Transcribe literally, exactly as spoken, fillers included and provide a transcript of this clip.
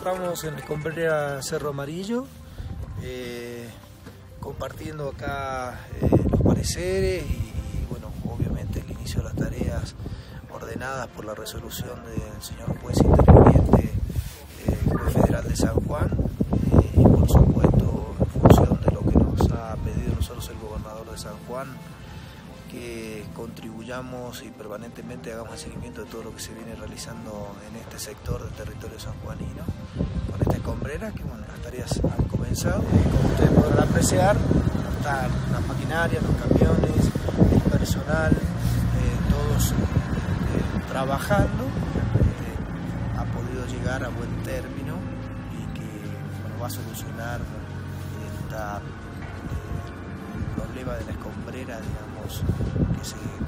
encontramos en la escombrera Cerro Amarillo, eh, compartiendo acá eh, los pareceres y, y bueno, obviamente el inicio de las tareas ordenadas por la resolución del señor juez interviniente, eh, juez federal de San Juan, eh, y por supuesto en función de lo que nos ha pedido nosotros el gobernador de San Juan, que contribuyamos y permanentemente hagamos el seguimiento de todo lo que se viene realizando en este sector del territorio sanjuanino, con esta escombrera, que bueno, las tareas han comenzado y como ustedes podrán apreciar, están las maquinarias, los camiones, el personal, eh, todos eh, trabajando, eh, ha podido llegar a buen término y que bueno, va a solucionar esta, eh, el problema de la escombrera, digamos, que se